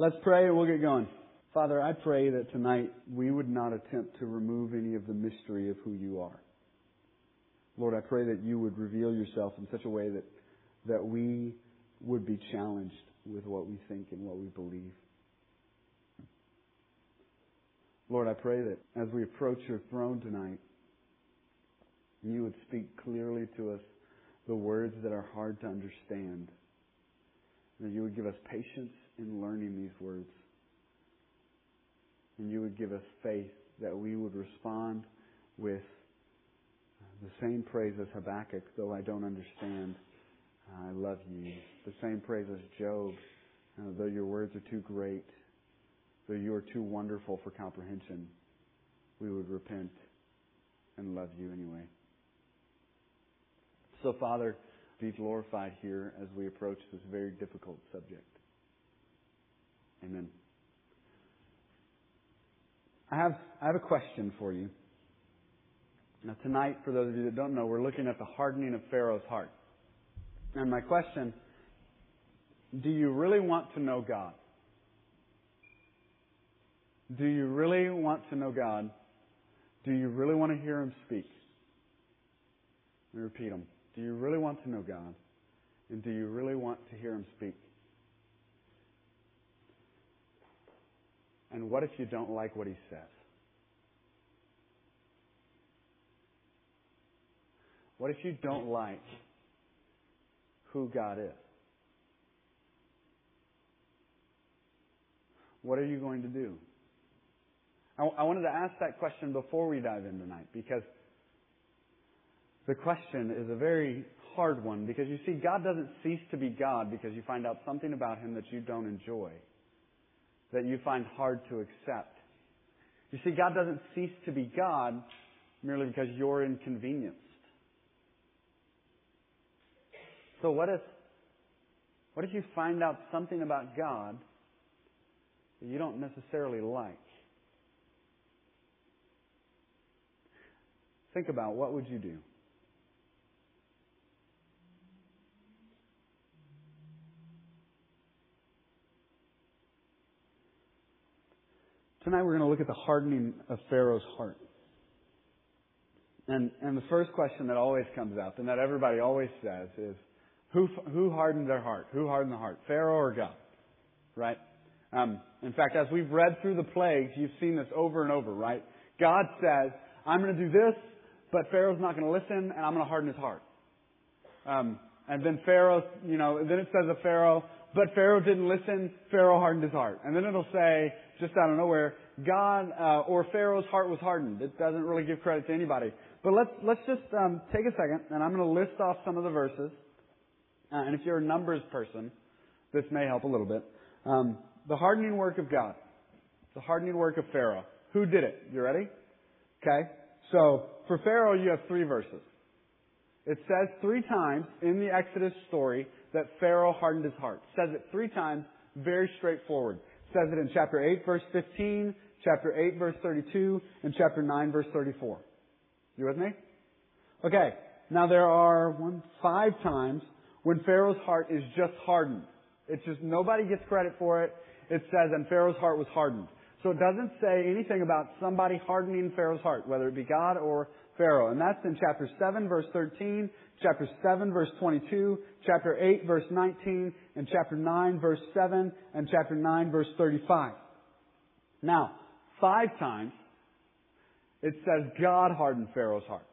Let's pray and we'll get going. Father, I pray that tonight we would not attempt to remove any of the mystery of who you are. Lord, I pray that you would reveal yourself in such a way that we would be challenged with what we think and what we believe. Lord, I pray that as we approach your throne tonight, you would speak clearly to us the words that are hard to understand. That you would give us patience in learning these words. And you would give us faith that we would respond with the same praise as Habakkuk, though I don't understand. I love you. The same praise as Job, though your words are too great, though you are too wonderful for comprehension, we would repent and love you anyway. So, Father, be glorified here as we approach this very difficult subject. Amen. I have a question for you. Now, tonight, for those of you that don't know, we're looking at the hardening of Pharaoh's heart. And my question, do you really want to know God? Do you really want to know God? Do you really want to hear Him speak? Let me repeat them. Do you really want to know God? And do you really want to hear Him speak? And what if you don't like what He says? What if you don't like who God is? What are you going to do? I wanted to ask that question before we dive in tonight, because the question is a very hard one, because you see, God doesn't cease to be God because you find out something about Him that you don't enjoy, that you find hard to accept. You see, God doesn't cease to be God merely because you're inconvenienced. So what if you find out something about God that you don't necessarily like? Think about, what would you do? Tonight we're going to look at the hardening of Pharaoh's heart. And the first question that always comes up, and that everybody always says, is, who hardened their heart? Who hardened the heart? Pharaoh or God? Right? In fact, as we've read through the plagues, you've seen this over and over, right? God says, I'm going to do this, but Pharaoh's not going to listen, and I'm going to harden his heart. And then Pharaoh, then it says of Pharaoh, but Pharaoh didn't listen, Pharaoh hardened his heart. And then it'll say, just out of nowhere, God, or Pharaoh's heart was hardened. It doesn't really give credit to anybody. But let's just take a second, and I'm going to list off some of the verses. And if you're a numbers person, this may help a little bit. The hardening work of God. The hardening work of Pharaoh. Who did it? You ready? Okay. So, for Pharaoh, you have 3 verses. It says 3 times in the Exodus story that Pharaoh hardened his heart. It says it 3 times, very straightforward. It says it in chapter 8, verse 15, chapter 8, verse 32, and chapter 9, verse 34. You with me? Okay. Now there are 5 times when Pharaoh's heart is just hardened. It's just, nobody gets credit for it. It says, and Pharaoh's heart was hardened. So it doesn't say anything about somebody hardening Pharaoh's heart, whether it be God or Pharaoh. And that's in chapter 7, verse 13, chapter 7, verse 22, chapter 8, verse 19, and chapter 9, verse 7, and chapter 9, verse 35. Now, 5 times, it says God hardened Pharaoh's heart.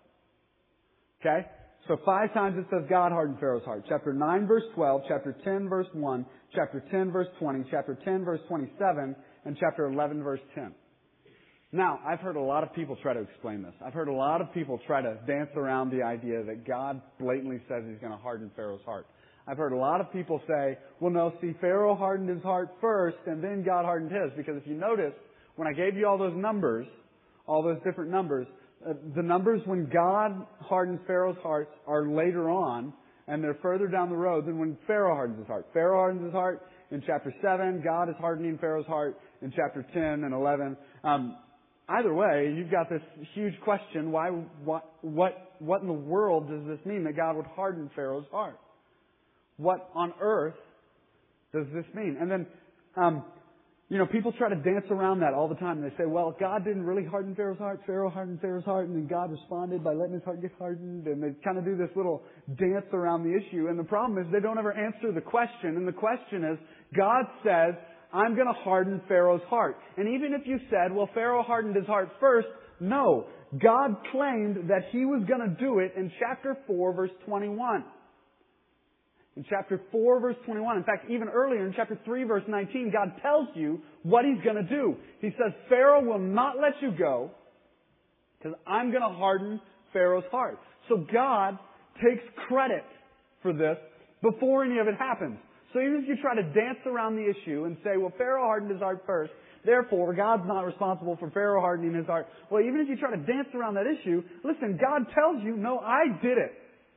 Okay? So 5 times it says God hardened Pharaoh's heart. Chapter 9, verse 12, chapter 10, verse 1, chapter 10, verse 20, chapter 10, verse 27, and chapter 11, verse 10. Now, I've heard a lot of people try to explain this. I've heard a lot of people try to dance around the idea that God blatantly says He's going to harden Pharaoh's heart. I've heard a lot of people say, well, no, see, Pharaoh hardened his heart first, and then God hardened his. Because if you notice, when I gave you all those numbers, all those different numbers, the numbers when God hardens Pharaoh's heart are later on, and they're further down the road than when Pharaoh hardens his heart. Pharaoh hardens his heart in chapter 7. God is hardening Pharaoh's heart in chapter 10 and 11. Either way, you've got this huge question, what in the world does this mean that God would harden Pharaoh's heart? What on earth does this mean? And then People try to dance around that all the time. They say, well, God didn't really harden Pharaoh's heart. Pharaoh hardened Pharaoh's heart, and then God responded by letting his heart get hardened. And they kind of do this little dance around the issue. And the problem is they don't ever answer the question. And the question is, God says, I'm going to harden Pharaoh's heart. And even if you said, well, Pharaoh hardened his heart first, no. God claimed that He was going to do it in chapter 4, verse 21. In chapter 4, verse 21, in fact, even earlier in chapter 3, verse 19, God tells you what He's going to do. He says, Pharaoh will not let you go because I'm going to harden Pharaoh's heart. So God takes credit for this before any of it happens. So even if you try to dance around the issue and say, well, Pharaoh hardened his heart first, therefore God's not responsible for Pharaoh hardening his heart. Well, even if you try to dance around that issue, listen, God tells you, no, I did it.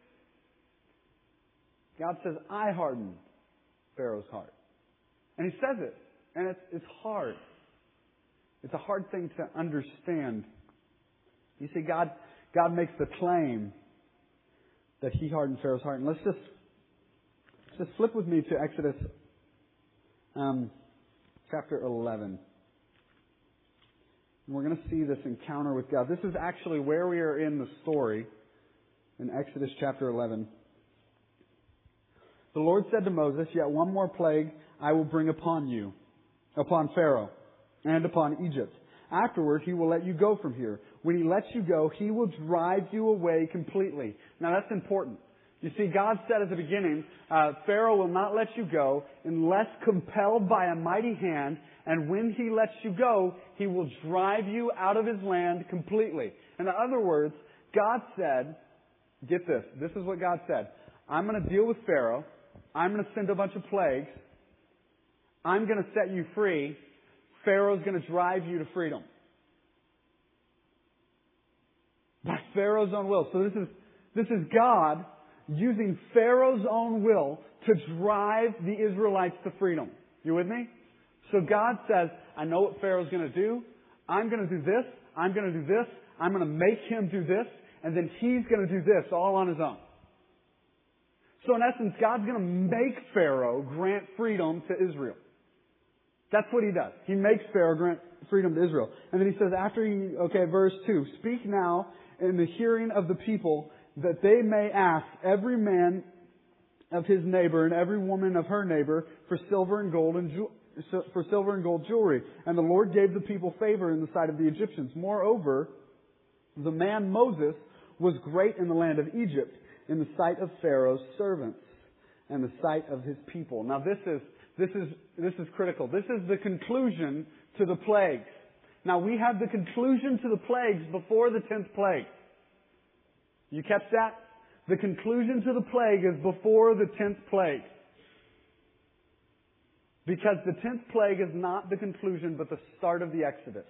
God says, I hardened Pharaoh's heart. And He says it. And it's hard. It's a hard thing to understand. You see, God makes the claim that He hardened Pharaoh's heart. And let's just flip with me to Exodus chapter 11. And we're going to see this encounter with God. This is actually where we are in the story in Exodus chapter 11. The Lord said to Moses, yet one more plague I will bring upon you, upon Pharaoh, and upon Egypt. Afterward, he will let you go from here. When He lets you go, He will drive you away completely. Now that's important. You see, God said at the beginning, Pharaoh will not let you go unless compelled by a mighty hand, and when He lets you go, He will drive you out of His land completely. In other words, God said, get this, this is what God said, I'm going to deal with Pharaoh. I'm going to send a bunch of plagues. I'm going to set you free. Pharaoh's going to drive you to freedom. By Pharaoh's own will. So this is God using Pharaoh's own will to drive the Israelites to freedom. You with me? So God says, I know what Pharaoh's going to do. I'm going to do this. I'm going to do this. I'm going to make him do this. And then he's going to do this all on his own. So in essence, God's going to make Pharaoh grant freedom to Israel. That's what He does. He makes Pharaoh grant freedom to Israel. And then He says verse 2, speak now in the hearing of the people that they may ask every man of his neighbor and every woman of her neighbor for silver and gold jewelry. And the Lord gave the people favor in the sight of the Egyptians. Moreover, the man Moses was great in the land of Egypt, in the sight of Pharaoh's servants and the sight of his people. Now this is critical. This is the conclusion to the plagues. Now we have the conclusion to the plagues before the 10th plague. You catch that? The conclusion to the plague is before the 10th plague. Because the 10th plague is not the conclusion but the start of the Exodus.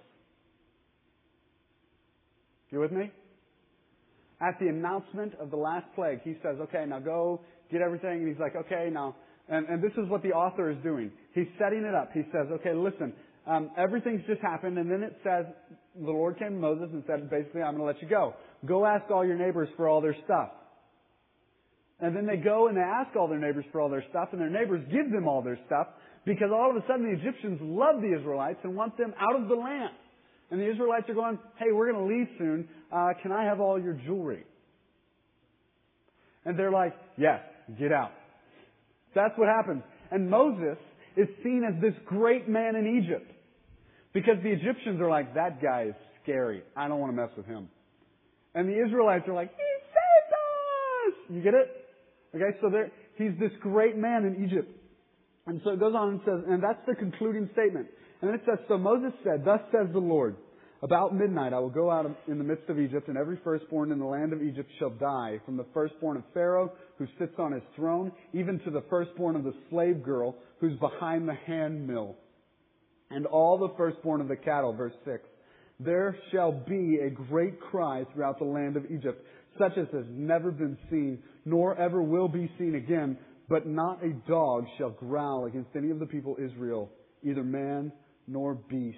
You with me? At the announcement of the last plague, He says, okay, now go get everything. And He's like, okay, now. And this is what the author is doing. He's setting it up. He says, okay, listen, everything's just happened. And then it says, the Lord came to Moses and said, basically, I'm going to let you go. Go ask all your neighbors for all their stuff. And then they go and they ask all their neighbors for all their stuff. And their neighbors give them all their stuff. Because all of a sudden the Egyptians love the Israelites and want them out of the land. And the Israelites are going, hey, we're going to leave soon. Can I have all your jewelry? And they're like, yes, get out. That's what happens. And Moses is seen as this great man in Egypt. Because the Egyptians are like, that guy is scary. I don't want to mess with him. And the Israelites are like, he saved us! You get it? Okay, so he's this great man in Egypt. And so it goes on and says, and that's the concluding statement. And then it says, so Moses said, thus says the Lord, about midnight I will go out in the midst of Egypt, and every firstborn in the land of Egypt shall die, from the firstborn of Pharaoh, who sits on his throne, even to the firstborn of the slave girl, who's behind the handmill, and all the firstborn of the cattle. Verse 6. There shall be a great cry throughout the land of Egypt, such as has never been seen, nor ever will be seen again, but not a dog shall growl against any of the people Israel, either man nor beast,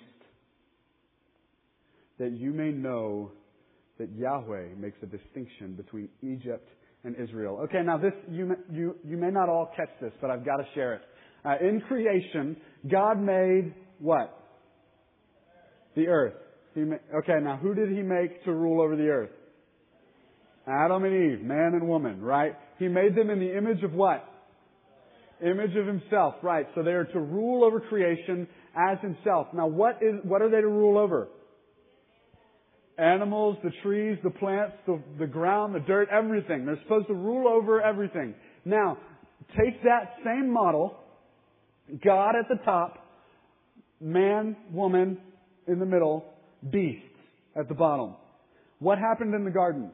that you may know that Yahweh makes a distinction between Egypt and Israel. Okay, now this, you may not all catch this, but I've got to share it. In creation, God made what? The earth. Okay, now who did He make to rule over the earth? Adam and Eve, man and woman, right? He made them in the image of what? Image of Himself, right. So they are to rule over creation as Himself. Now what are they to rule over? Animals, the trees, the plants, the ground, the dirt, everything. They're supposed to rule over everything. Now, take that same model, God at the top, man, woman in the middle, beasts at the bottom. What happened in the garden?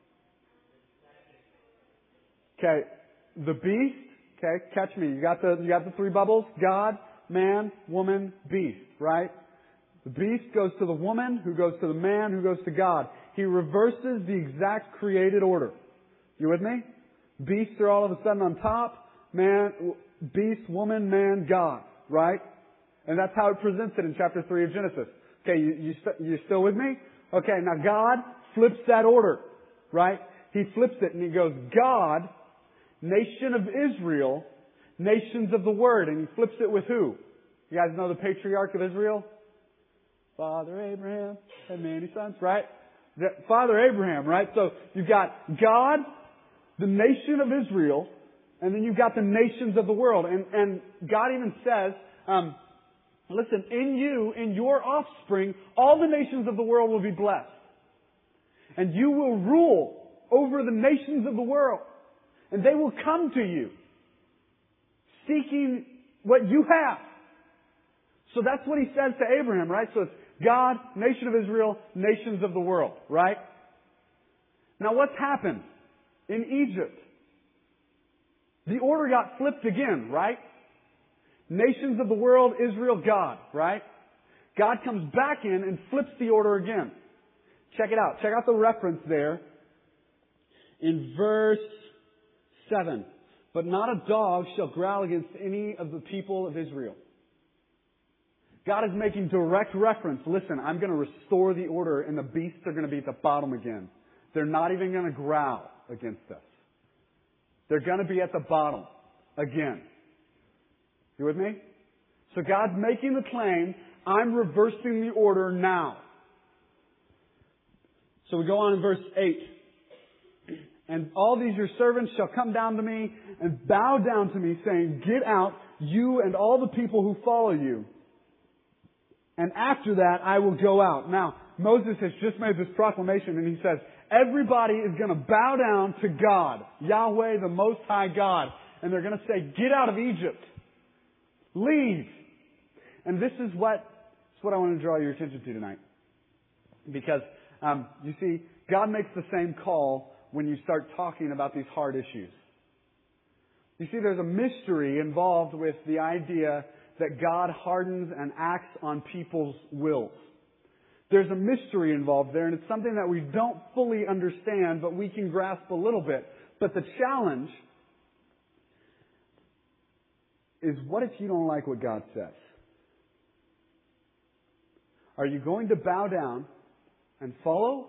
Okay, the beast, okay, catch me. You got the three bubbles? God, man, woman, beast, right? The beast goes to the woman, who goes to the man, who goes to God. He reverses the exact created order. You with me? Beasts are all of a sudden on top. Man, beast, woman, man, God. Right? And that's how it presents it in chapter 3 of Genesis. Okay, you still with me? Okay, now God flips that order. Right? He flips it and He goes, God, nation of Israel, nations of the Word. And He flips it with who? You guys know the patriarch of Israel? Father Abraham had many sons, right? Father Abraham, right? So you've got God, the nation of Israel, and then you've got the nations of the world. And God even says, listen, in you, in your offspring, all the nations of the world will be blessed. And you will rule over the nations of the world. And they will come to you, seeking what you have. So that's what He says to Abraham, right? So it's God, nation of Israel, nations of the world, right? Now what's happened in Egypt? The order got flipped again, right? Nations of the world, Israel, God, right? God comes back in and flips the order again. Check it out. Check out the reference there in verse 7. But not a dog shall growl against any of the people of Israel. God is making direct reference. Listen, I'm going to restore the order and the beasts are going to be at the bottom again. They're not even going to growl against us. They're going to be at the bottom again. You with me? So God's making the claim, I'm reversing the order now. So we go on in verse 8. And all these your servants shall come down to me and bow down to me, saying, Get out, you and all the people who follow you. And after that, I will go out. Now, Moses has just made this proclamation and he says, everybody is going to bow down to God, Yahweh, the Most High God. And they're going to say, get out of Egypt. Leave. And this is what I want to draw your attention to tonight. Because, you see, God makes the same call when you start talking about these hard issues. You see, there's a mystery involved with the idea that God hardens and acts on people's wills. There's a mystery involved there, and it's something that we don't fully understand, but we can grasp a little bit. But the challenge is, what if you don't like what God says? Are you going to bow down and follow?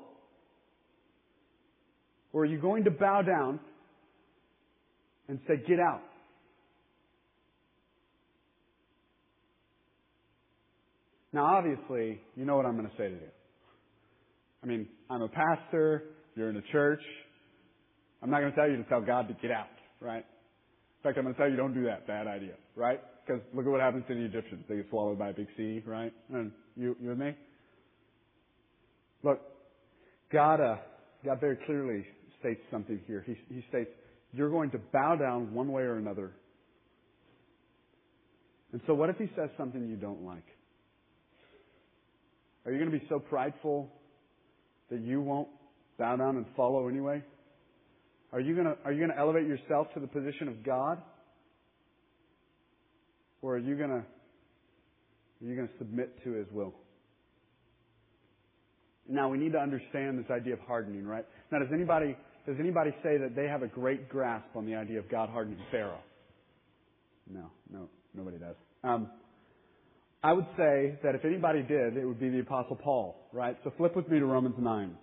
Or are you going to bow down and say, get out? Now, obviously, you know what I'm going to say to you. I mean, I'm a pastor. You're in a church. I'm not going to tell you to tell God to get out, right? In fact, I'm going to tell you don't do that. Bad idea, right? Because look at what happens to the Egyptians. They get swallowed by a big sea, right? And you with me? Look, God very clearly states something here. He states, you're going to bow down one way or another. And so what if He says something you don't like? Are you going to be so prideful that you won't bow down and follow anyway? Are you going to elevate yourself to the position of God? Or are you going to submit to His will? Now, we need to understand this idea of hardening, right? Now, does anybody say that they have a great grasp on the idea of God hardening Pharaoh? No, nobody does. I would say that if anybody did, it would be the Apostle Paul, right? So flip with me to Romans 9.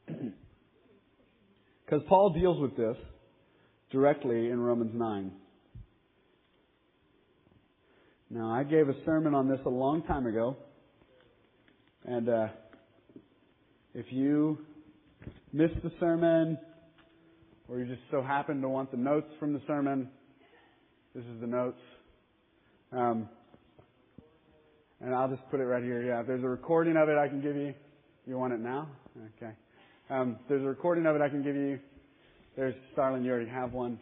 Because Paul deals with this directly in Romans 9. Now, I gave a sermon on this a long time ago. And if you missed the sermon, or you just so happen to want the notes from the sermon, this is the notes. And I'll just put it right here. Yeah, there's a recording of it I can give you. You want it now? Okay. There's a recording of it I can give you. There's Starlin, you already have one.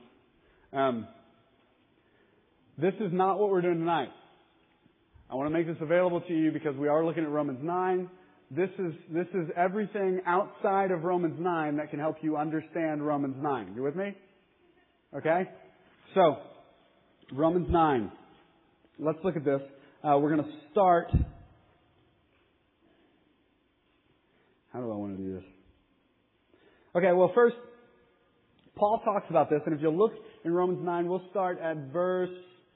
This is not what we're doing tonight. I want to make this available to you because we are looking at Romans 9. This is everything outside of Romans 9 that can help you understand Romans 9. You with me? Okay? So, Romans 9. Let's look at this. We're going to start. How do I want to do this? Okay, well, first, Paul talks about this, and if you'll look in Romans 9, we'll start at verse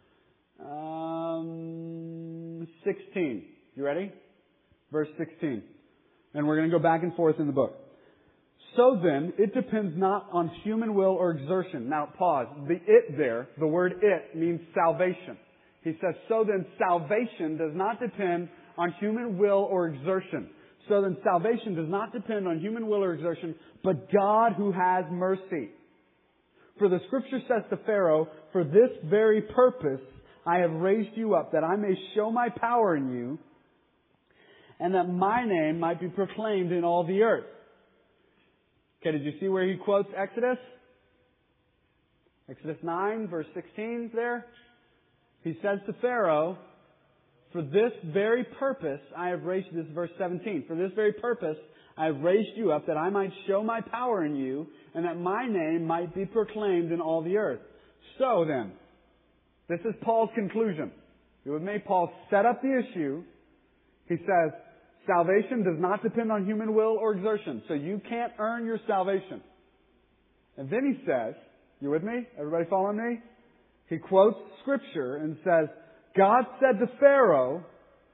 16. You ready? Verse 16. And we're going to go back and forth in the book. So then, it depends not on human will or exertion. Now, pause. The it there, the word it, means salvation. He says, so then salvation does not depend on human will or exertion. So then salvation does not depend on human will or exertion, but God who has mercy. For the Scripture says to Pharaoh, for this very purpose I have raised you up, that I may show my power in you, and that my name might be proclaimed in all the earth. Okay, did you see where he quotes Exodus? Exodus 9, verse 16 there. He says to Pharaoh, for this very purpose I have raised you, this is verse 17, for this very purpose I have raised you up, that I might show my power in you, and that my name might be proclaimed in all the earth. So then, this is Paul's conclusion. You with me? Paul set up the issue. He says, salvation does not depend on human will or exertion. So you can't earn your salvation. And then he says, you with me? Everybody following me? He quotes Scripture and says, God said to Pharaoh,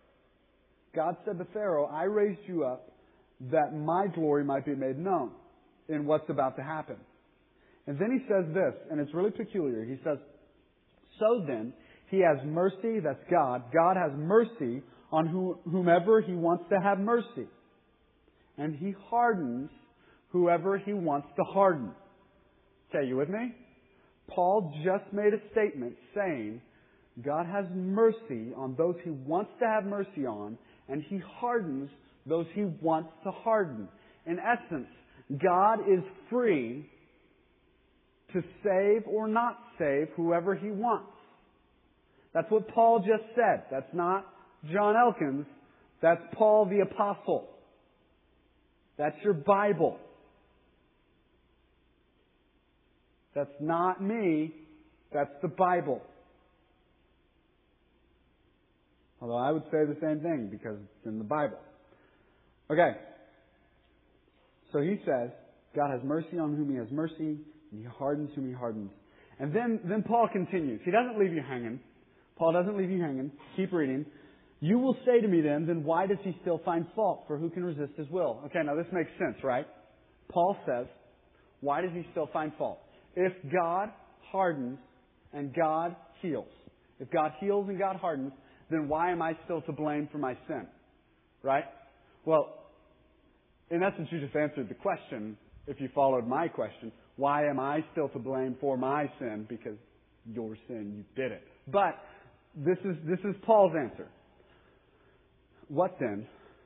I raised you up that my glory might be made known in what's about to happen. And then he says this, and it's really peculiar. He says, so then, He has mercy, that's God. God has mercy on whomever He wants to have mercy. And He hardens whoever He wants to harden. Okay, you with me? Paul just made a statement saying God has mercy on those He wants to have mercy on, and He hardens those He wants to harden. In essence, God is free to save or not save whoever He wants. That's what Paul just said. That's not John Elkins. That's Paul the Apostle. That's your Bible. That's not me. That's the Bible. Although I would say the same thing because it's in the Bible. Okay. So he says, God has mercy on whom He has mercy, and He hardens whom He hardens. And then Paul continues. He doesn't leave you hanging. Paul doesn't leave you hanging. Keep reading. You will say to me then why does He still find fault? For who can resist His will? Okay, now this makes sense, right? Paul says, why does He still find fault? If God hardens and God heals, if God heals and God hardens, then why am I still to blame for my sin? Right? Well, in essence, you just answered the question, if you followed my question. Why am I still to blame for my sin? Because your sin, you did it. But this is Paul's answer. What then?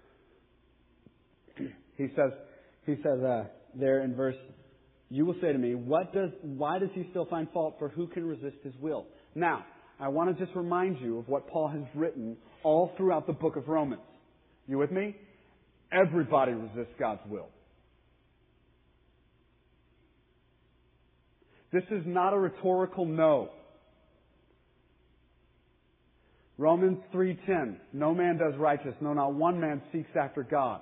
He says there in verse, you will say to me, why does He still find fault? For who can resist His will? Now, I want to just remind you of what Paul has written all throughout the book of Romans. You with me? Everybody resists God's will. This is not a rhetorical no. Romans 3:10, no man does righteous, no, not one man seeks after God.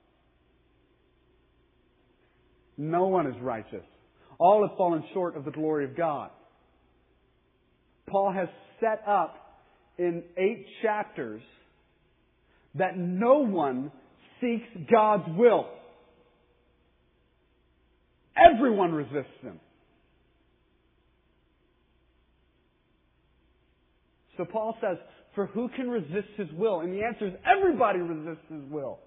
No one is righteous. All have fallen short of the glory of God. Paul has set up in 8 chapters that no one seeks God's will. Everyone resists Him. So Paul says, For who can resist His will? And the answer is everybody resists His will.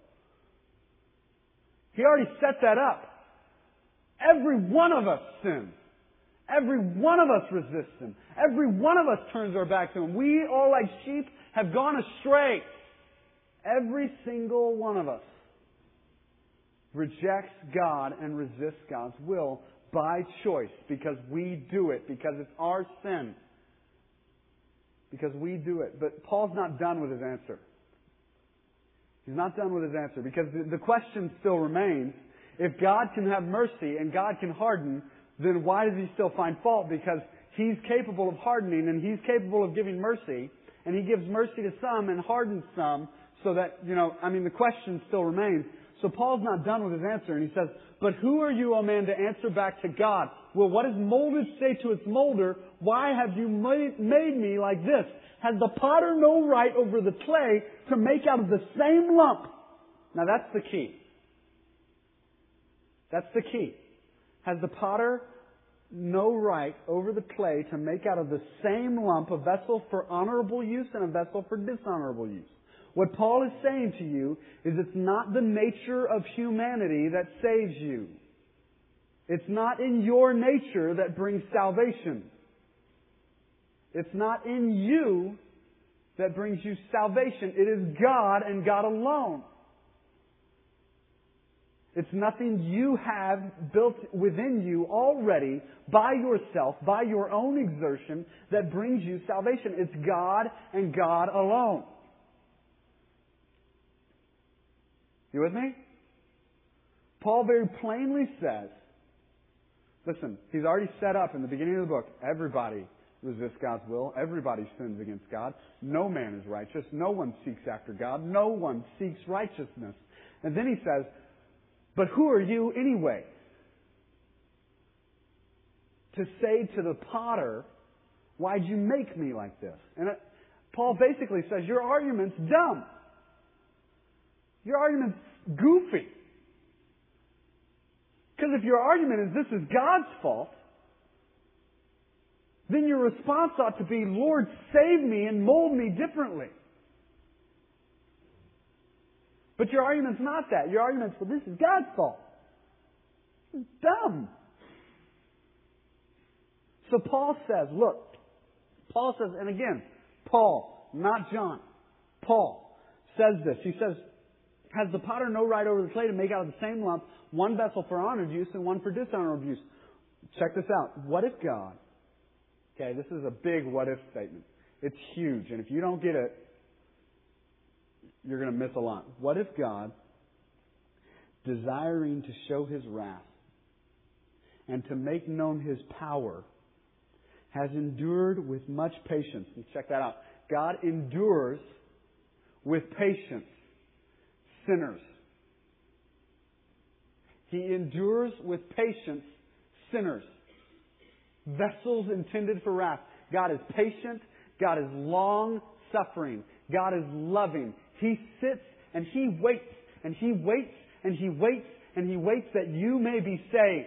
He already set that up. Every one of us sins. Every one of us resists Him. Every one of us turns our back to Him. We all like sheep have gone astray. Every single one of us rejects God and resists God's will by choice because we do it, because it's our sin. Because we do it. But Paul's not done with his answer. He's not done with his answer because the question still remains, if God can have mercy and God can harden, then why does He still find fault? Because He's capable of hardening and He's capable of giving mercy, and He gives mercy to some and hardens some, so that, the question still remains. So Paul's not done with his answer, and he says, but who are you, O man, to answer back to God? Well, what does molded say to its molder? Why have you made me like this? Has the potter no right over the clay to make out of the same lump? Now that's the key. That's the key. Has the potter no right over the clay to make out of the same lump a vessel for honorable use and a vessel for dishonorable use? What Paul is saying to you is it's not the nature of humanity that saves you. It's not in your nature that brings salvation. It's not in you that brings you salvation. It is God and God alone. It's nothing you have built within you already by yourself, by your own exertion, that brings you salvation. It's God and God alone. You with me? Paul very plainly says, listen, he's already set up in the beginning of the book, everybody resists God's will. Everybody sins against God. No man is righteous. No one seeks after God. No one seeks righteousness. And then he says, but who are you anyway? To say to the potter, why'd you make me like this? And Paul basically says, your argument's dumb. Your argument's goofy. Because if your argument is this is God's fault, then your response ought to be, Lord, save me and mold me differently. But your argument's not that. Your argument's, well, this is God's fault. It's dumb. So Paul says, look, Paul says, and again, Paul, not John, Paul says this. He says, has the potter no right over the clay to make out of the same lump one vessel for honored use and one for dishonored use? Check this out. What if God, okay, this is a big what if statement. It's huge, and if you don't get it, you're going to miss a lot. What if God, desiring to show His wrath and to make known His power, has endured with much patience? And check that out. God endures with patience sinners. He endures with patience sinners. Vessels intended for wrath. God is patient. God is long-suffering. God is loving. He sits and He waits and He waits and He waits and He waits that you may be saved.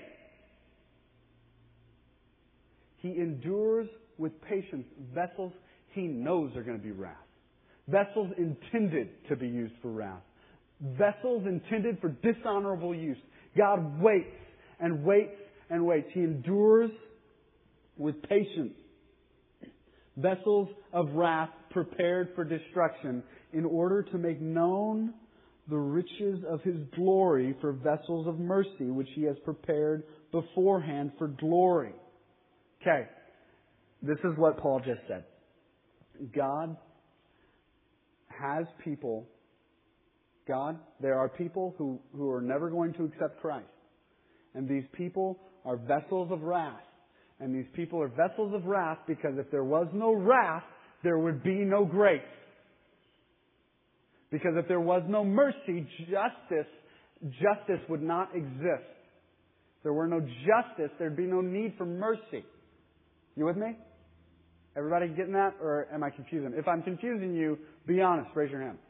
He endures with patience vessels He knows are going to be wrath. Vessels intended to be used for wrath. Vessels intended for dishonorable use. God waits and waits and waits. He endures with patience vessels of wrath prepared for destruction in order to make known the riches of His glory for vessels of mercy, which He has prepared beforehand for glory. Okay, this is what Paul just said. God has people. There are people who are never going to accept Christ. And these people are vessels of wrath. And these people are vessels of wrath because if there was no wrath, there would be no grace. Because if there was no mercy, justice would not exist. If there were no justice, there'd be no need for mercy. You with me? Everybody getting that? Or am I confusing? If I'm confusing you, be honest. Raise your hand.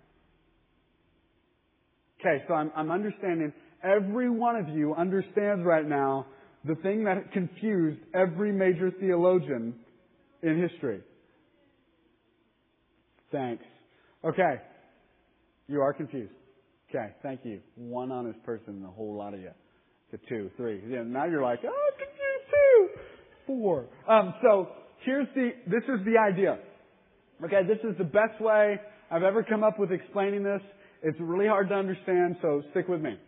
Okay, so I'm understanding. Every one of you understands right now the thing that confused every major theologian in history. Thanks. Okay. You are confused. Okay, thank you. One honest person and a whole lot of you. To 2, 3. Yeah, now you're like, oh, I'm confused too. 4. So this is the idea. Okay, this is the best way I've ever come up with explaining this. It's really hard to understand, so stick with me.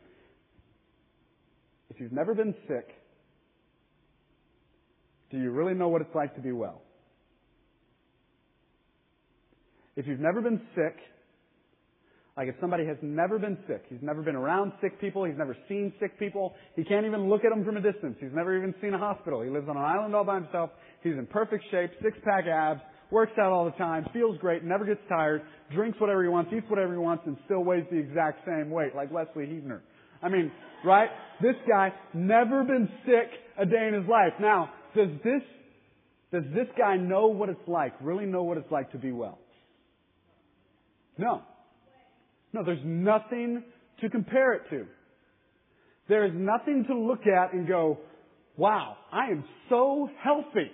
If you've never been sick, do you really know what it's like to be well? If you've never been sick, like if somebody has never been sick, he's never been around sick people, he's never seen sick people, he can't even look at them from a distance, he's never even seen a hospital, he lives on an island all by himself, he's in perfect shape, 6-pack abs, works out all the time, feels great, never gets tired, drinks whatever he wants, eats whatever he wants, and still weighs the exact same weight, like Leslie Hebner. I mean, right? This guy never been sick a day in his life. Now, does this guy know what it's like, really know what it's like to be well? No. No, there's nothing to compare it to. There is nothing to look at and go, wow, I am so healthy.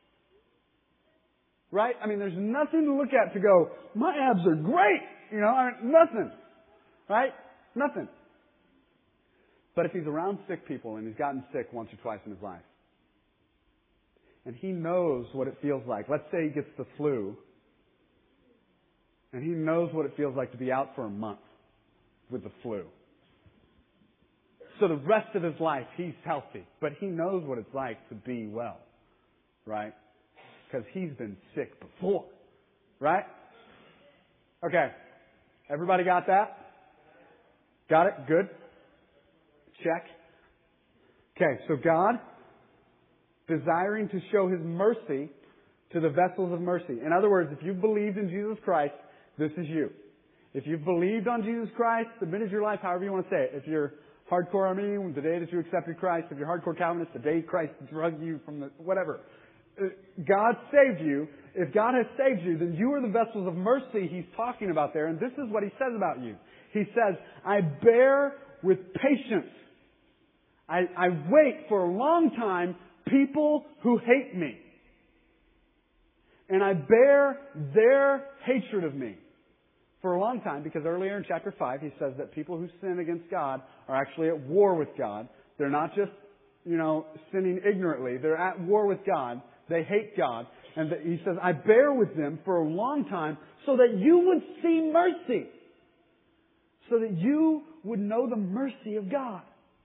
Right? I mean, there's nothing to look at to go, my abs are great. You know, nothing. Right? Nothing. But if he's around sick people and he's gotten sick once or twice in his life, and he knows what it feels like. Let's say he gets the flu, and he knows what it feels like to be out for a month with the flu. So the rest of his life, he's healthy. But he knows what it's like to be well. Right? Because he's been sick before. Right? Okay. Everybody got that? Got it? Good? Check. Okay, so God, desiring to show His mercy to the vessels of mercy. In other words, if you've believed in Jesus Christ, this is you. If you've believed on Jesus Christ, submitted your life, however you want to say it. If you're hardcore Arminian, the day that you accepted Christ. If you're hardcore Calvinist, the day Christ drugged you from the whatever. God saved you. If God has saved you, then you are the vessels of mercy He's talking about there. And this is what He says about you. He says, I bear with patience. I wait for a long time people who hate me. And I bear their hatred of me for a long time, because earlier in chapter 5 he says that people who sin against God are actually at war with God. They're not just, sinning ignorantly. They're at war with God. They hate God. And he says, I bear with them for a long time so that you would see mercy. So that you would know the mercy of God.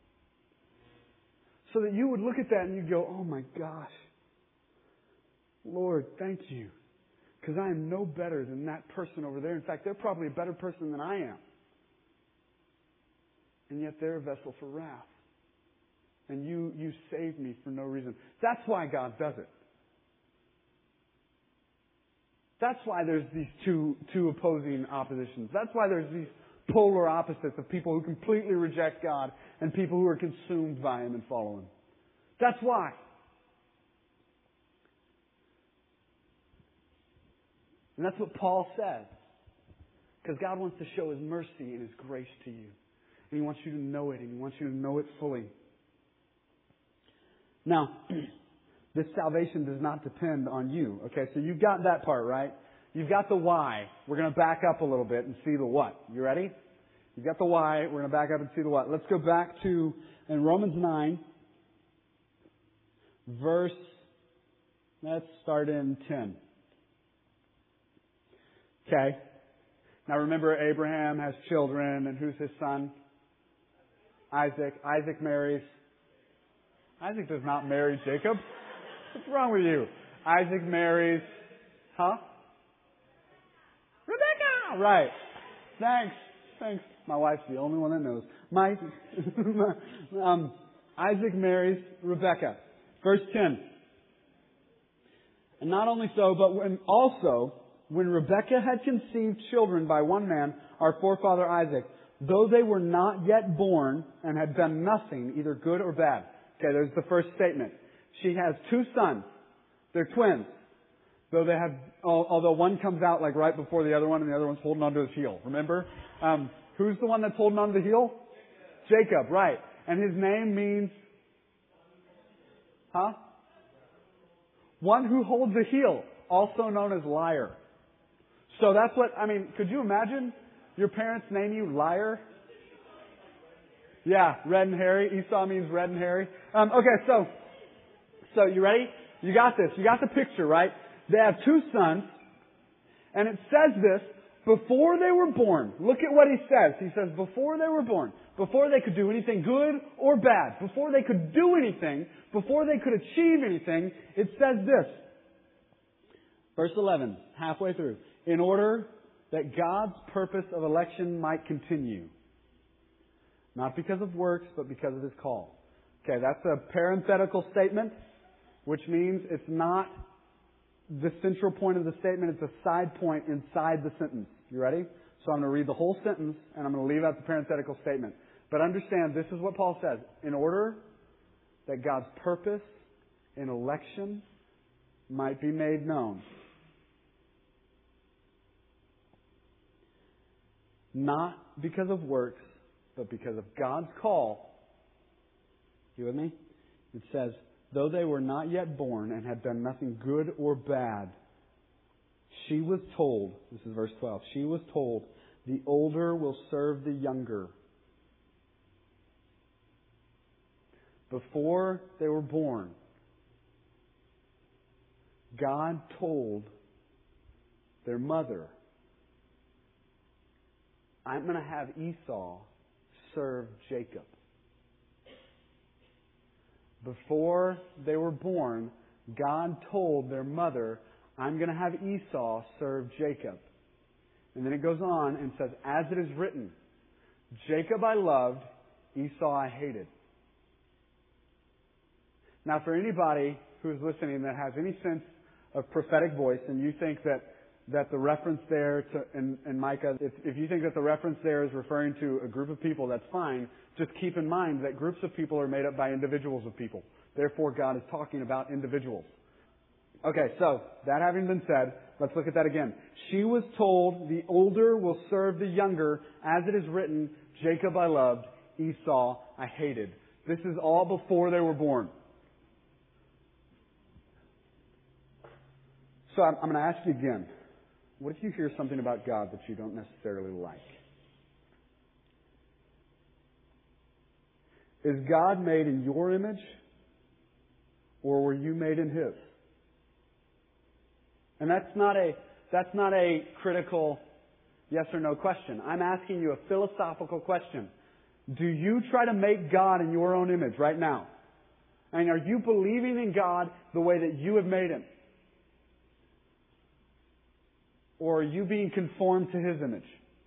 So that you would look at that and you'd go, oh my gosh. Lord, thank you. Because I am no better than that person over there. In fact, they're probably a better person than I am. And yet they're a vessel for wrath. And you saved me for no reason. That's why God does it. That's why there's these two opposing oppositions. That's why there's these polar opposites of people who completely reject God and people who are consumed by Him and follow Him. That's why. And that's what Paul says. Because God wants to show His mercy and His grace to you. And He wants you to know it, and He wants you to know it fully. Now, this salvation does not depend on you. Okay, so you've got that part, right? You've got the why. We're going to back up a little bit and see the what. You ready? You've got the why. We're going to back up and see the what. Let's go back to, in Romans 9, let's start in 10. Okay. Now remember, Abraham has children, and who's his son? Isaac. Isaac does not marry Jacob. What's wrong with you? Isaac marries, Rebecca! Right. Thanks. My wife's the only one that knows. Isaac marries Rebecca. Verse 10. And not only so, but when Rebekah had conceived children by one man, our forefather Isaac, though they were not yet born and had done nothing, either good or bad. Okay, there's the first statement. She has 2 sons. They're twins. Although one comes out like right before the other one, and the other one's holding onto his heel. Remember? Who's the one that's holding onto the heel? Jacob, right. And his name means? One who holds a heel, also known as liar. So that's what, I mean, could you imagine your parents name you Liar? Yeah, red and hairy. Esau means red and hairy. Okay, so you ready? You got this. You got the picture, right? They have two sons, and it says this, before they were born. Look at what he says. He says, before they were born, before they could do anything good or bad, before they could do anything, before they could achieve anything, it says this. Verse 11, halfway through. In order that God's purpose of election might continue. Not because of works, but because of His call. Okay, that's a parenthetical statement, which means it's not the central point of the statement. It's a side point inside the sentence. You ready? So I'm going to read the whole sentence, and I'm going to leave out the parenthetical statement. But understand, this is what Paul says. In order that God's purpose in election might be made known. Not because of works, but because of God's call. You with me? It says, though they were not yet born and had done nothing good or bad, she was told, this is verse 12, she was told, the older will serve the younger. Before they were born, God told their mother, I'm going to have Esau serve Jacob. Before they were born, God told their mother, I'm going to have Esau serve Jacob. And then it goes on and says, as it is written, Jacob I loved, Esau I hated. Now for anybody who is listening that has any sense of prophetic voice, and you think that the reference there in Micah, if you think that the reference there is referring to a group of people, that's fine. Just keep in mind that groups of people are made up by individuals of people. Therefore, God is talking about individuals. Okay, so that having been said, let's look at that again. She was told, the older will serve the younger, as it is written, Jacob I loved, Esau I hated. This is all before they were born. So I'm going to ask you again. What if you hear something about God that you don't necessarily like? Is God made in your image? Or were you made in His? And that's not a critical yes or no question. I'm asking you a philosophical question. Do you try to make God in your own image right now? And are you believing in God the way that you have made Him? Or are you being conformed to His image?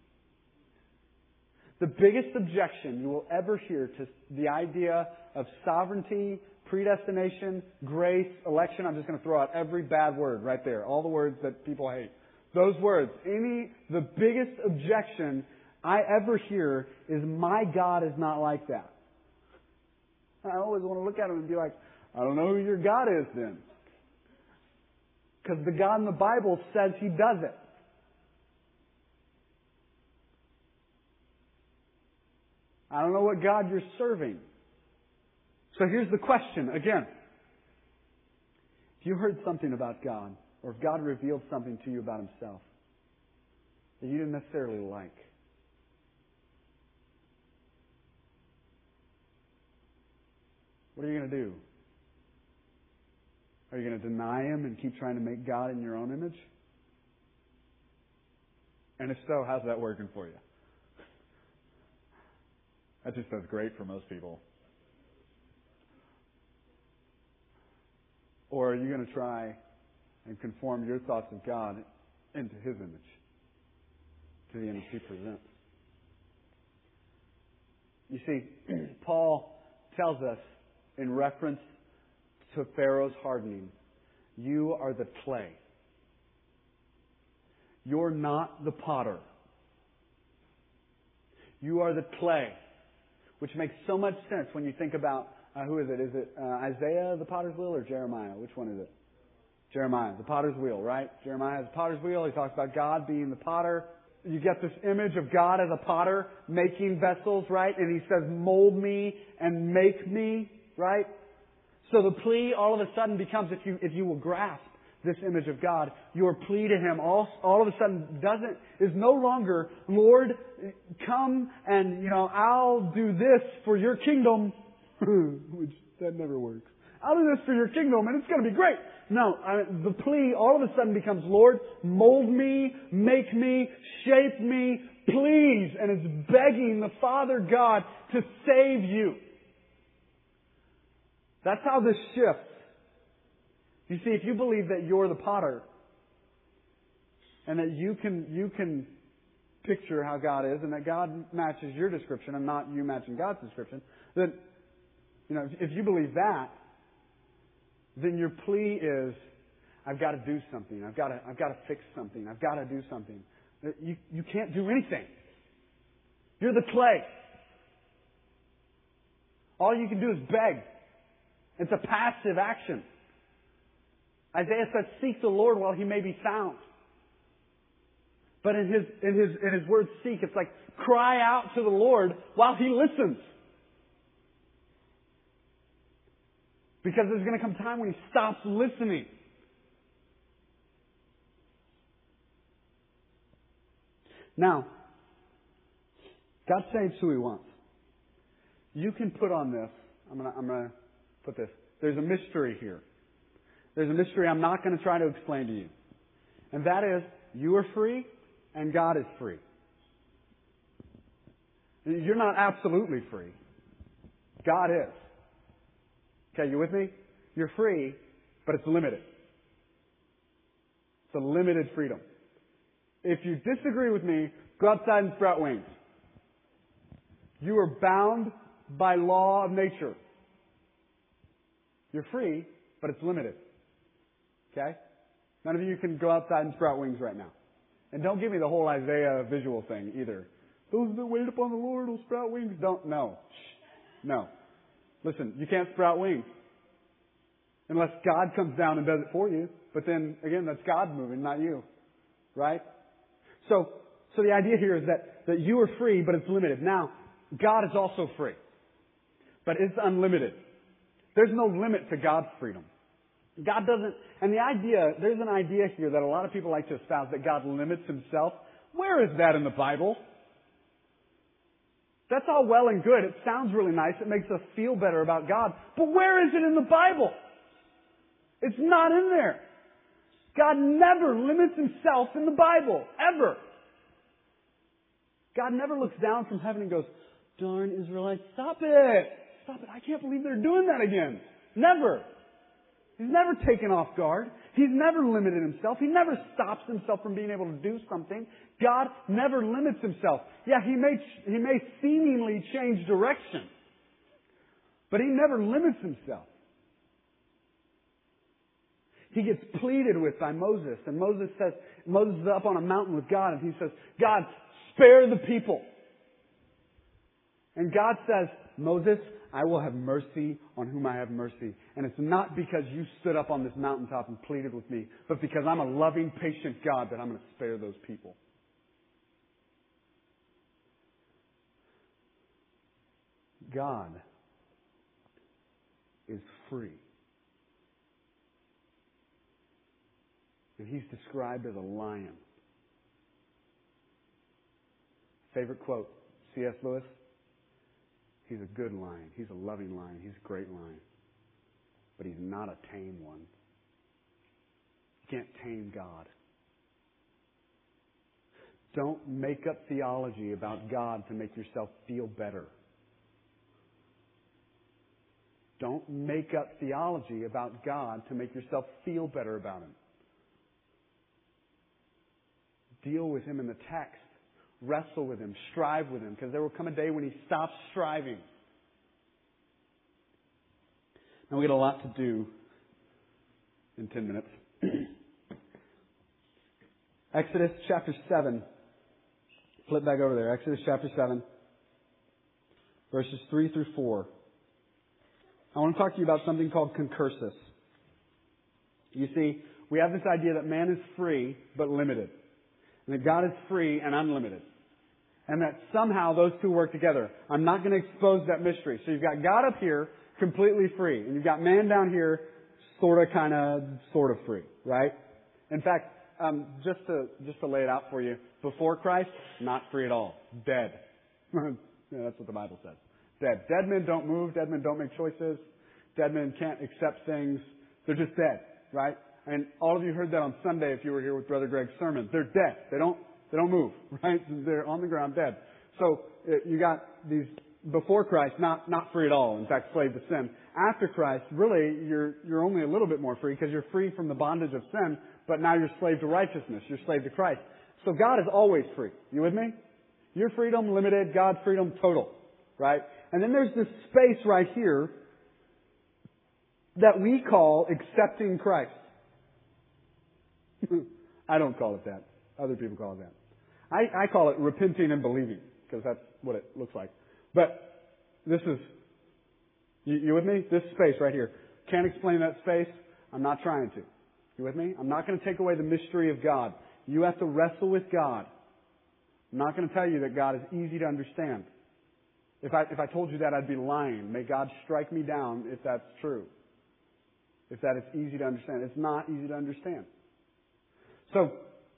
The biggest objection you will ever hear to the idea of sovereignty, predestination, grace, election, I'm just going to throw out every bad word right there. All the words that people hate. Those words. The biggest objection I ever hear is, my God is not like that. I always want to look at Him and be like, I don't know who your God is then. Because the God in the Bible says He does it. I don't know what God you're serving. So here's the question again. If you heard something about God, or if God revealed something to you about Himself that you didn't necessarily like, what are you going to do? Are you going to deny Him and keep trying to make God in your own image? And if so, how's that working for you? That just does great for most people. Or are you going to try and conform your thoughts of God into His image, to the image He presents? You see, Paul tells us in reference to Pharaoh's hardening, you are the clay. You're not the potter. You are the clay. Which makes so much sense when you think about, who is it? Is it Isaiah, the potter's wheel, or Jeremiah? Which one is it? Jeremiah, the potter's wheel, right? Jeremiah has a potter's wheel. He talks about God being the potter. You get this image of God as a potter making vessels, right? And He says, mold me and make me, right? So the plea all of a sudden becomes, if you will grasp this image of God, your plea to Him all of a sudden is no longer, Lord, come and, I'll do this for your kingdom, which that never works. I'll do this for your kingdom and it's going to be great. No, the plea all of a sudden becomes, Lord, mold me, make me, shape me, please. And it's begging the Father God to save you. That's how this shifts. You see, if you believe that you're the potter and that you can picture how God is and that God matches your description and not you matching God's description, then, if you believe that, then your plea is, I've got to do something. I've got to fix something. I've got to do something. You can't do anything. You're the clay. All you can do is beg. It's a passive action. Isaiah says, seek the Lord while He may be found. But in his word seek, it's like cry out to the Lord while He listens. Because there's going to come a time when He stops listening. Now, God saves who He wants. You can put on this. I'm going to put this. There's a mystery here. There's a mystery I'm not going to try to explain to you. And that is, you are free and God is free. You're not absolutely free. God is. Okay, you with me? You're free, but it's limited. It's a limited freedom. If you disagree with me, go outside and sprout wings. You are bound by law of nature. You're free, but it's limited. Okay? None of you can go outside and sprout wings right now. And don't give me the whole Isaiah visual thing either. Those that wait upon the Lord will sprout wings. No. No. Listen, you can't sprout wings. Unless God comes down and does it for you. But then, again, that's God moving, not you. Right? So the idea here is that you are free, but it's limited. Now, God is also free. But it's unlimited. There's no limit to God's freedom. God doesn't, and there's an idea here that a lot of people like to espouse that God limits Himself. Where is that in the Bible? That's all well and good. It sounds really nice. It makes us feel better about God. But where is it in the Bible? It's not in there. God never limits Himself in the Bible. Ever. God never looks down from heaven and goes, darn Israelites, stop it. Stop it. I can't believe they're doing that again. Never. He's never taken off guard. He's never limited Himself. He never stops Himself from being able to do something. God never limits Himself. Yeah, He may seemingly change direction. But He never limits Himself. He gets pleaded with by Moses. And Moses is up on a mountain with God and he says, God, spare the people. And God says, Moses, I will have mercy on whom I have mercy. And it's not because you stood up on this mountaintop and pleaded with me, but because I'm a loving, patient God that I'm going to spare those people. God is free. And He's described as a lion. Favorite quote, C.S. Lewis? He's a good lion. He's a loving lion. He's a great lion. But He's not a tame one. You can't tame God. Don't make up theology about God to make yourself feel better. Don't make up theology about God to make yourself feel better about Him. Deal with Him in the text. Wrestle with Him. Strive with Him. Because there will come a day when He stops striving. Now we got a lot to do in 10 minutes. Exodus chapter 7. Flip back over there. Exodus chapter 7. Verses 3 through 4. I want to talk to you about something called concursus. You see, we have this idea that man is free but limited. And that God is free and unlimited. And that somehow those two work together. I'm not going to expose that mystery. So you've got God up here, completely free. And you've got man down here, sort of free, right? In fact, just to lay it out for you, before Christ, not free at all. Dead. Yeah, that's what the Bible says. Dead. Dead men don't move. Dead men don't make choices. Dead men can't accept things. They're just dead, right? And all of you heard that on Sunday if you were here with Brother Greg's sermon. They're dead. They don't move, right? They're on the ground dead. So you got these before Christ, not free at all. In fact, slave to sin. After Christ, really, you're only a little bit more free because you're free from the bondage of sin, but now you're slave to righteousness. You're slave to Christ. So God is always free. You with me? Your freedom limited, God's freedom total, right? And then there's this space right here that we call accepting Christ. I don't call it that. Other people call it that. I call it repenting and believing because that's what it looks like. But this is, you with me? This space right here. Can't explain that space. I'm not trying to. You with me? I'm not going to take away the mystery of God. You have to wrestle with God. I'm not going to tell you that God is easy to understand. If I told you that, I'd be lying. May God strike me down if that's true. If that is easy to understand. It's not easy to understand. So,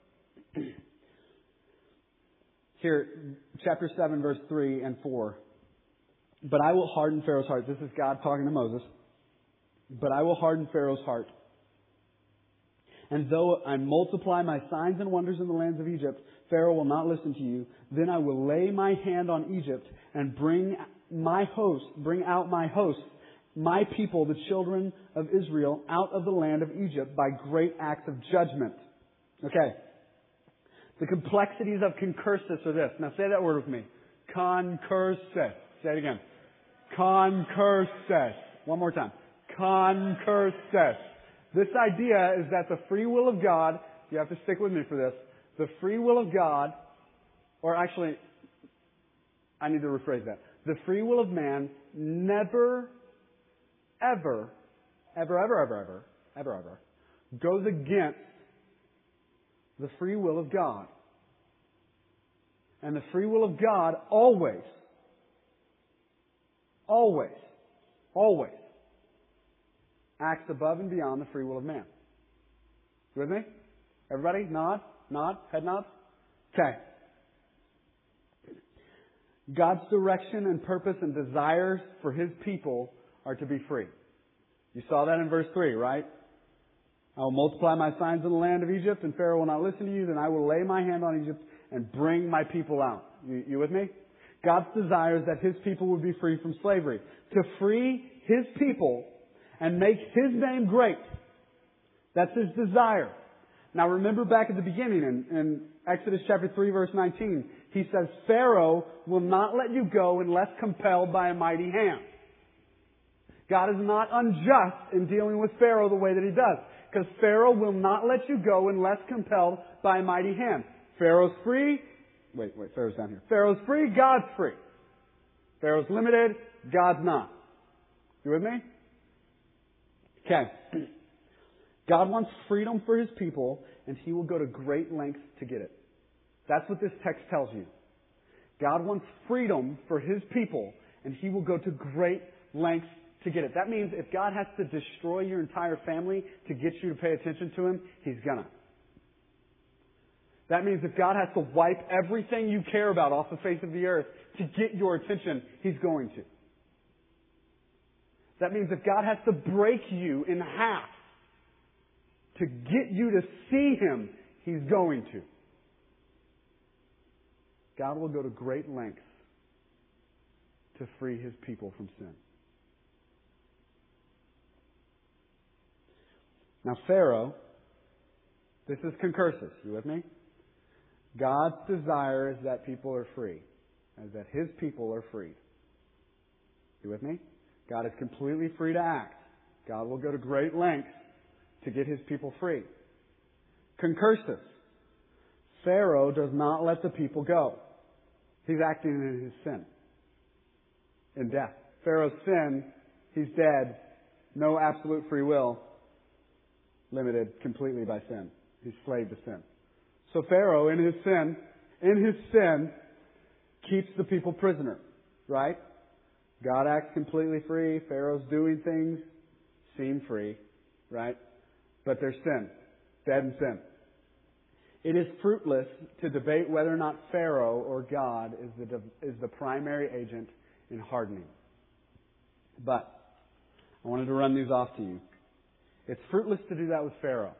here, chapter 7, verse 3 and 4. But I will harden Pharaoh's heart. This is God talking to Moses. But I will harden Pharaoh's heart. And though I multiply my signs and wonders in the lands of Egypt, Pharaoh will not listen to you. Then I will lay my hand on Egypt and bring out my host, my people, the children of Israel, out of the land of Egypt by great acts of judgment. Okay. The complexities of concursus are this. Now say that word with me. Concursus. Say it again. Concursus. One more time. Concursus. This idea is that the free will of God, you have to stick with me for this, the free will of God, or actually, I need to rephrase that. The free will of man never, ever goes against the free will of God. And the free will of God always acts above and beyond the free will of man. You with me? Everybody? Nod? Head nods? Okay. God's direction and purpose and desires for His people are to be free. You saw that in verse 3, right? I will multiply my signs in the land of Egypt, and Pharaoh will not listen to you. Then I will lay my hand on Egypt and bring my people out. You with me? God's desire is that His people would be free from slavery. To free His people and make His name great. That's His desire. Now remember back at the beginning in Exodus chapter 3 verse 19, He says, Pharaoh will not let you go unless compelled by a mighty hand. God is not unjust in dealing with Pharaoh the way that He does. Because Pharaoh will not let you go unless compelled by a mighty hand. Pharaoh's free. Wait, Pharaoh's down here. Pharaoh's free, God's free. Pharaoh's limited, God's not. You with me? Okay. God wants freedom for His people, and He will go to great lengths to get it. That's what this text tells you. God wants freedom for His people, and He will go to great lengths to get it. That means if God has to destroy your entire family to get you to pay attention to Him, He's gonna. That means if God has to wipe everything you care about off the face of the earth to get your attention, He's going to. That means if God has to break you in half to get you to see Him, He's going to. God will go to great lengths to free His people from sin. Now Pharaoh, this is concursus. You with me? God's desire is that people are free, is that His people are freed. You with me? God is completely free to act. God will go to great lengths to get His people free. Concursus. Pharaoh does not let the people go. He's acting in his sin. In death. Pharaoh's sin, he's dead. No absolute free will. Limited completely by sin. He's slave to sin. So Pharaoh, in his sin, keeps the people prisoner. Right? God acts completely free. Pharaoh's doing things seem free. right? But they're sin. Dead in sin. It is fruitless to debate whether or not Pharaoh or God is the primary agent in hardening. But I wanted to run these off to you. It's fruitless to do that with Pharaoh.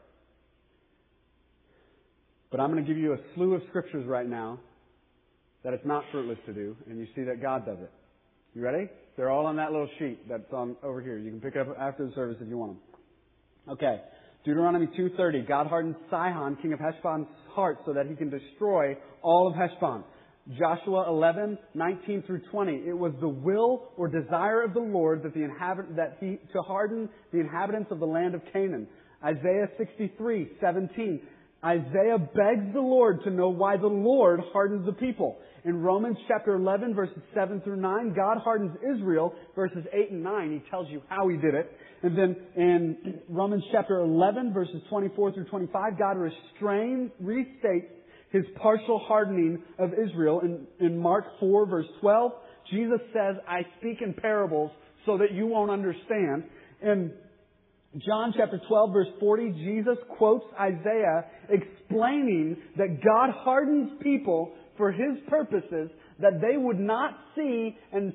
But I'm going to give you a slew of scriptures right now that it's not fruitless to do, and you see that God does it. You ready? They're all on that little sheet that's on over here. You can pick it up after the service if you want them. Okay. Deuteronomy 2:30. God hardened Sihon, king of Heshbon's heart, so that he can destroy all of Heshbon. Joshua 11:19 through 20. It was the will or desire of the Lord to harden the inhabitants of the land of Canaan. Isaiah 63:17. Isaiah begs the Lord to know why the Lord hardens the people. In Romans chapter 11, verses 7 through 9, God hardens Israel, verses 8 and 9. He tells you how He did it. And then in Romans chapter 11, verses 24 through 25, God restates His partial hardening of Israel. In Mark 4, verse 12, Jesus says, I speak in parables so that you won't understand. In John chapter 12, verse 40, Jesus quotes Isaiah explaining that God hardens people for His purposes, that they would not see and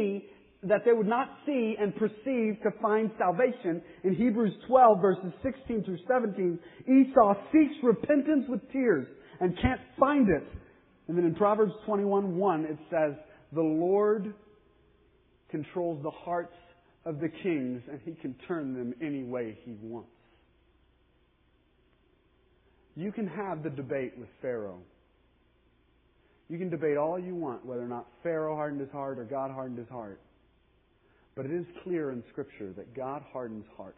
perceive to find salvation. In Hebrews 12, verses 16 through 17, Esau seeks repentance with tears and can't find it. And then in Proverbs 21:1, it says, the Lord controls the hearts of the kings, and He can turn them any way He wants. You can have the debate with Pharaoh. You can debate all you want whether or not Pharaoh hardened his heart or God hardened his heart. But it is clear in Scripture that God hardens hearts.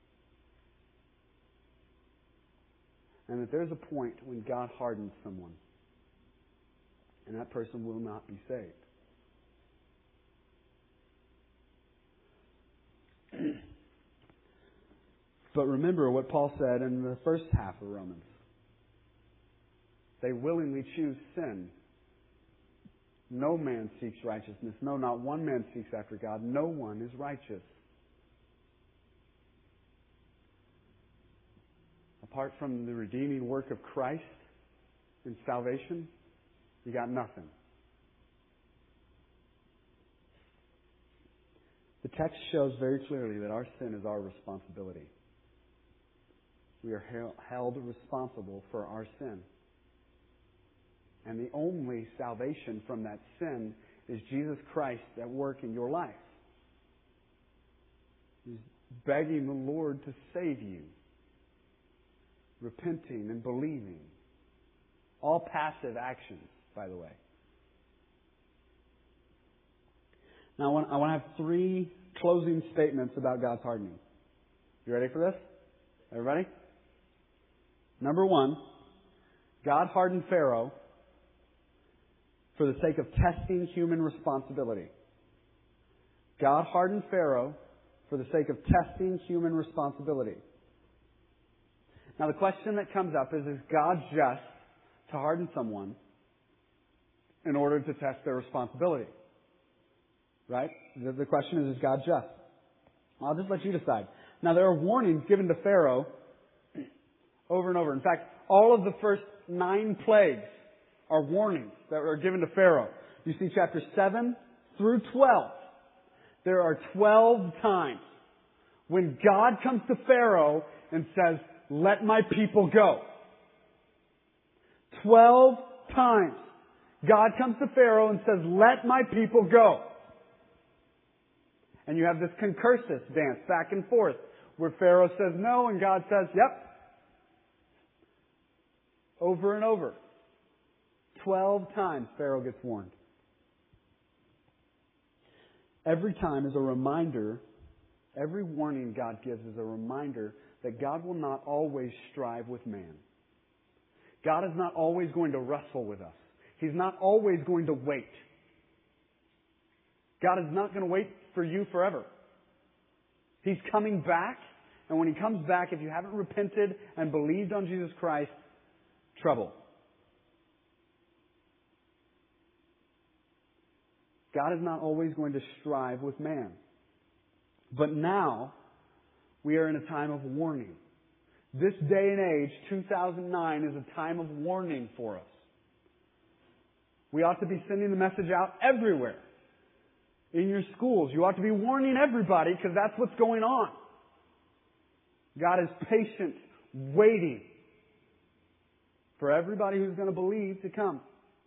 And that there's a point when God hardens someone, and that person will not be saved. But remember what Paul said in the first half of Romans. They willingly choose sin. No man seeks righteousness. No, not one man seeks after God. No one is righteous. Apart from the redeeming work of Christ in salvation, you got nothing. The text shows very clearly that our sin is our responsibility. We are held responsible for our sin. And the only salvation from that sin is Jesus Christ at work in your life. He's begging the Lord to save you. Repenting and believing. All passive actions, by the way. Now, I want to have 3 closing statements about God's hardening. You ready for this? Everybody? Number 1, God hardened Pharaoh for the sake of testing human responsibility. God hardened Pharaoh for the sake of testing human responsibility. Now, the question that comes up is God just to harden someone in order to test their responsibility? Right? The question is God just? I'll just let you decide. Now, there are warnings given to Pharaoh over and over. In fact, all of the first 9 plagues are warnings that are given to Pharaoh. You see chapters 7 through 12. There are 12 times when God comes to Pharaoh and says, let my people go. 12 times God comes to Pharaoh and says, let my people go. And you have this concursus dance back and forth where Pharaoh says no and God says, yep. Over and over. 12 times Pharaoh gets warned. Every time is a reminder, every warning God gives is a reminder that God will not always strive with man. God is not always going to wrestle with us. He's not always going to wait. God is not going to wait for you forever. He's coming back, and when He comes back, if you haven't repented and believed on Jesus Christ, trouble. God is not always going to strive with man. But now, We are in a time of warning. This day and age, 2009, is a time of warning for us. We ought to be sending the message out everywhere. In your schools, you ought to be warning everybody because that's what's going on. God is patient, waiting for everybody who's going to believe to come.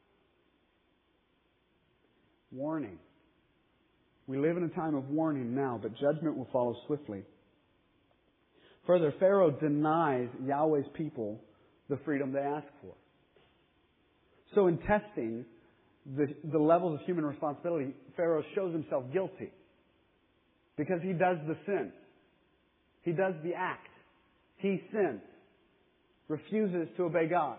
Warning. We live in a time of warning now, but judgment will follow swiftly. Further, Pharaoh denies Yahweh's people the freedom they ask for. So in testing the levels of human responsibility, Pharaoh shows himself guilty because he does the sin. He does the act. He sins. Refuses to obey God.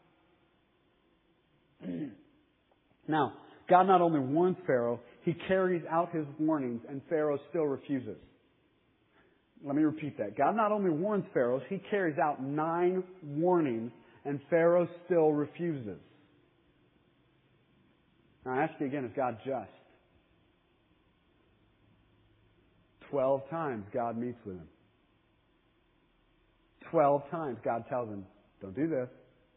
Now, God not only warns Pharaoh, He carries out His warnings, and Pharaoh still refuses. Let me repeat that. God not only warns Pharaoh, He carries out 9 warnings, and Pharaoh still refuses. Now I ask you again, is God just? 12 times God meets with him. 12 times God tells him, don't do this.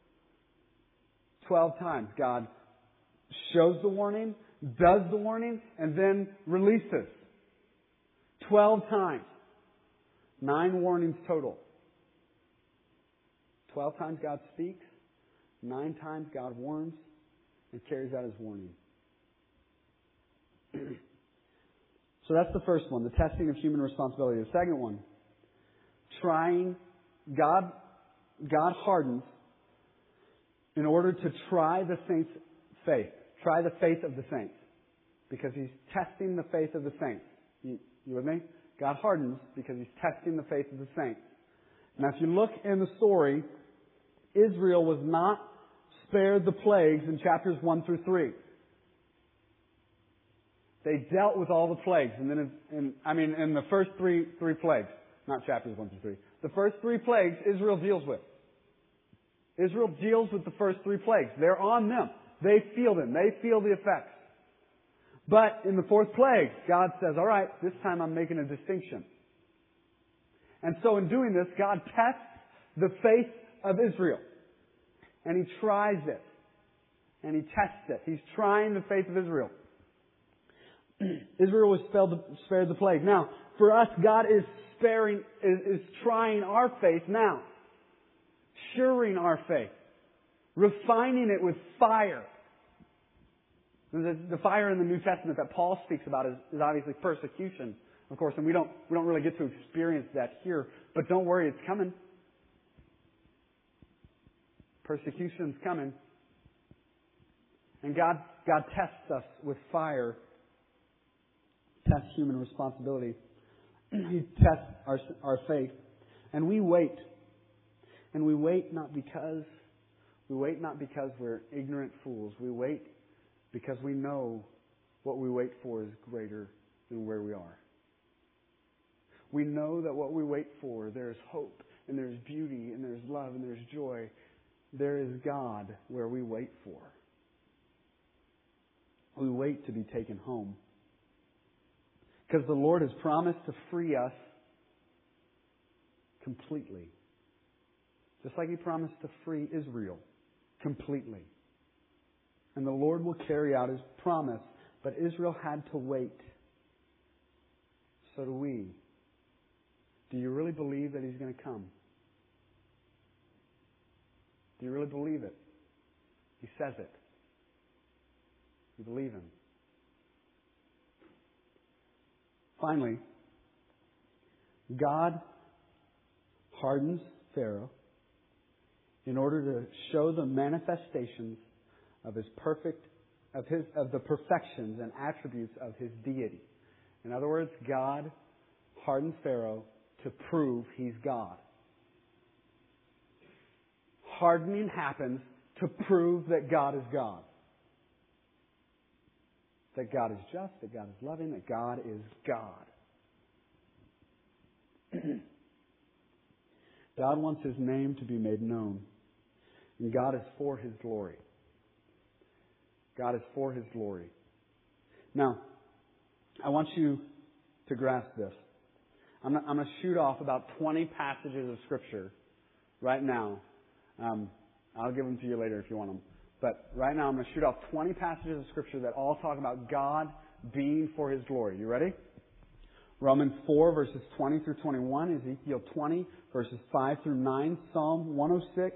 12 times God shows the warning, does the warning, and then releases. 12 times. 9 warnings total. 12 times God speaks. 9 times God warns and carries out His warning. So that's the first one, the testing of human responsibility. The second one, God hardens in order to try the saints' faith. Try the faith of the saints. Because He's testing the faith of the saints. You with me? God hardens because He's testing the faith of the saints. Now if you look in the story, Israel was not spared the plagues in chapters 1 through 3. They dealt with all the plagues. And then in the first three plagues, not chapters 1 through 3. The first 3 plagues Israel deals with. Israel deals with the first 3 plagues. They're on them. They feel them. They feel the effects. But in the 4th plague, God says, all right, this time I'm making a distinction. And so in doing this, God tests the faith of Israel. And He tries it. And He tests it. He's trying the faith of Israel. Israel was spared the plague. Now, for us, God is trying our faith now. Suring our faith. Refining it with fire. The fire in the New Testament that Paul speaks about is obviously persecution, of course, and we don't really get to experience that here. But don't worry, it's coming. Persecution's coming. And God tests us with fire. Tests human responsibility. He tests our faith. And we wait. And we wait not because we're ignorant fools. We wait because we know what we wait for is greater than where we are. We know that what we wait for, there's hope, and there's beauty, and there's love, and there's joy. There is God where we wait for. We wait to be taken home. Because the Lord has promised to free us completely. Just like He promised to free Israel completely. And the Lord will carry out His promise. But Israel had to wait. So do we. Do you really believe that He's going to come? Do you really believe it? He says it. You believe Him. Finally, God hardens Pharaoh in order to show the manifestations of the perfections and attributes of His deity. In other words, God hardens Pharaoh to prove He's God. Hardening happens to prove that God is God. That God is just, that God is loving, that God is God. God wants His name to be made known. And God is for His glory. God is for His glory. Now, I want you to grasp this. I'm going to shoot off about 20 passages of Scripture right now. I'll give them to you later if you want them. But right now I'm going to shoot off 20 passages of Scripture that all talk about God being for His glory. You ready? Romans 4 verses 20 through 21, Ezekiel 20 verses 5 through 9, Psalm 106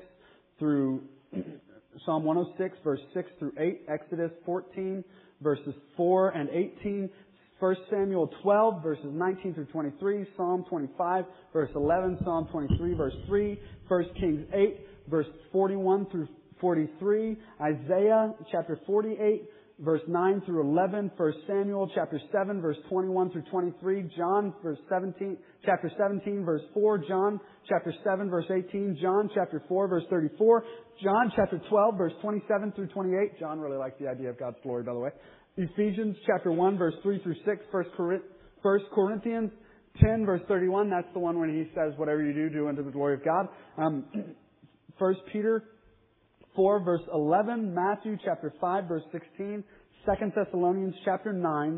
verse 6 through 8, Exodus 14 verses 4 and 18, 1 Samuel 12 verses 19 through 23, Psalm 25 verse 11, Psalm 23 verse 3, 1 Kings 8 verse 41 through 43, Isaiah chapter 48 verse 9 through 11, 1 Samuel chapter 7 verse 21 through 23, John chapter 17 verse 4, John chapter 7 verse 18, John chapter 4 verse 34, John chapter 12 verse 27 through 28. John really liked the idea of God's glory, by the way. Ephesians chapter 1 verse 3 through 6, 1 Corinthians 10 verse 31, that's the one when he says, whatever you do, do unto the glory of God. 1 Peter 4 verse 11, Matthew chapter 5 verse 16, 2 Thessalonians chapter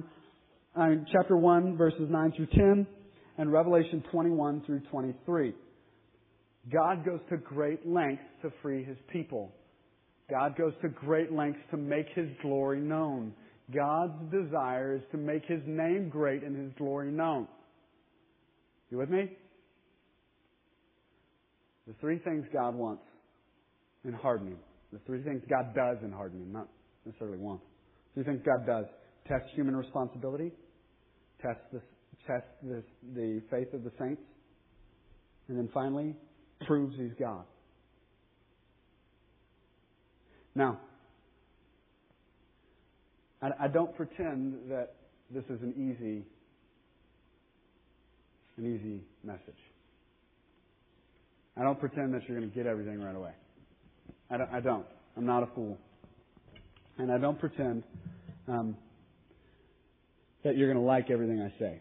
1 verses 9 through 10, and Revelation 21 through 23. God goes to great lengths to free His people. God goes to great lengths to make His glory known. God's desire is to make His name great and His glory known. You with me? The three things God wants in hardening. The three things God does in hardening, not necessarily wants. Three things God does. Test human responsibility. Test the faith of the saints. And then finally, proves He's God. Now, I don't pretend that this is an easy message. I don't pretend that you're going to get everything right away. I don't. I'm not a fool. And I don't pretend that you're going to like everything I say.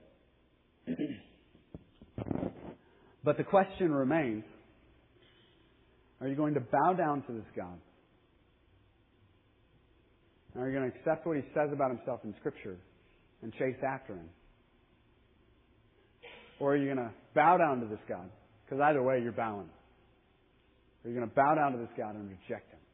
But the question remains, are you going to bow down to this God? Are you going to accept what He says about Himself in Scripture and chase after Him? Or are you going to bow down to this God? Because either way, you're bowing. Or are you going to bow down to this God and reject Him?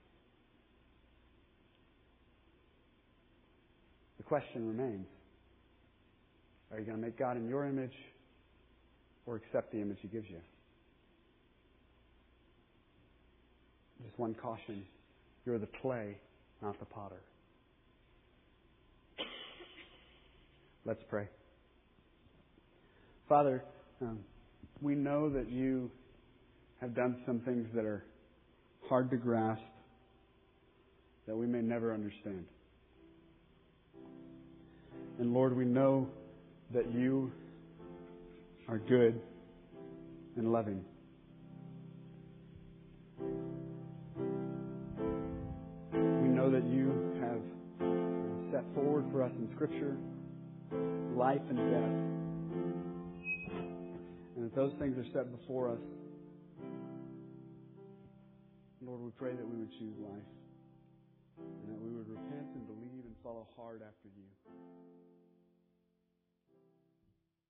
The question remains, are you going to make God in your image or accept the image He gives you? Just one caution. You're the clay, not the potter. Let's pray. Father, we know that You have done some things that are hard to grasp, that we may never understand. And Lord, we know that You are good and loving. We know that You have set forward for us in Scripture life and death. And that those things are set before us. Lord, we pray that we would choose life. And that we would repent and believe and follow hard after You.